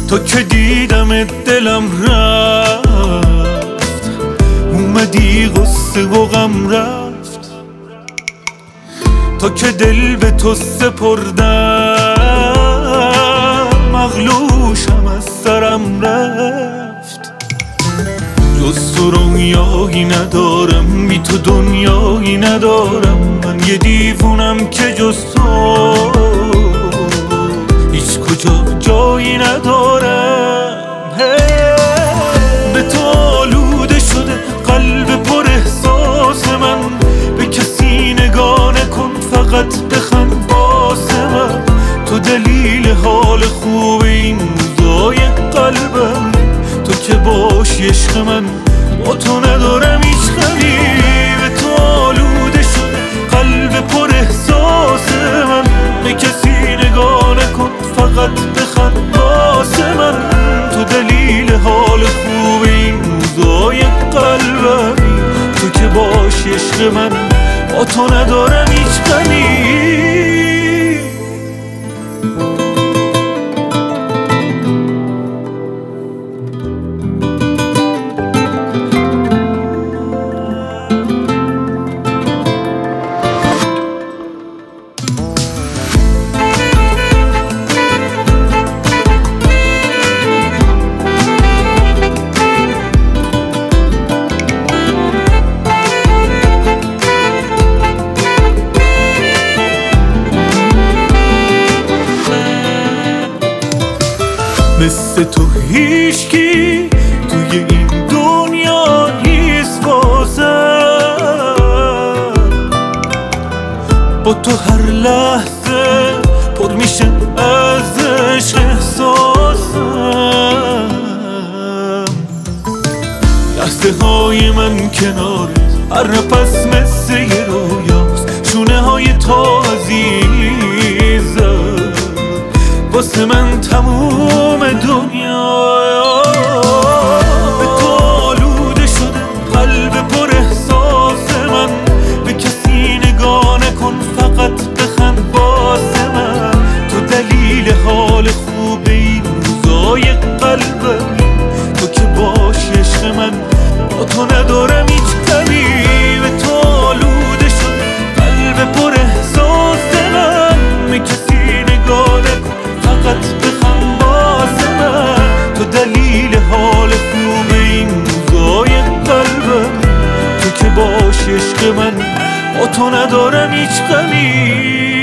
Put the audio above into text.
تا که دیدم دلم رفت، اومدی غصه و غم رفت. تا که دل به تو سپردم، مغلوشم از سرم رفت. جز تو رویایی ندارم، بی تو دنیایی ندارم. من یه دیوونم که جز تو هیچ کجا جایی ندارم. به تو آلوده شده قلب پر احساس من. به کسی نگاه نکن، فقط بخند واسه من. تو دلیل حال خوب این روزای قلبم. تو که باشی عشق من، با تو ندارم هیچ غمی. به تو آلوده شده قلب پر احساس من. به کسی نگاه نکن، فقط بخند واسه من. تو دلیل حال خوب این روزای قلبمی. تو که باشی عشق من، با تو ندارم هیچ غمی. مثل تو هیچکی توی این دنیا نیست واسم. با تو هر لحظه پر میشه از عشق احساسم. لحظه های من کنار هر نفس مثل یه رویاست. شونه های تو عزیزم، واسه من تموم دنیا. به تو آلوده شده قلب پر احساس من. به کسی نگاه نکن، فقط بخند واسه من. تو دلیل حال خوب این روزای قلبمی. تو که باشی عشق من، با تو ندارم هیچ غمی. به تو آلوده شده قلب پر احساس من. به کسی نگاه نکن، فقط بخند واسه من. تو دلیل حال خوب این روزای قلبم. تو که باشی عشق من، با تو ندارم هیچ غمی.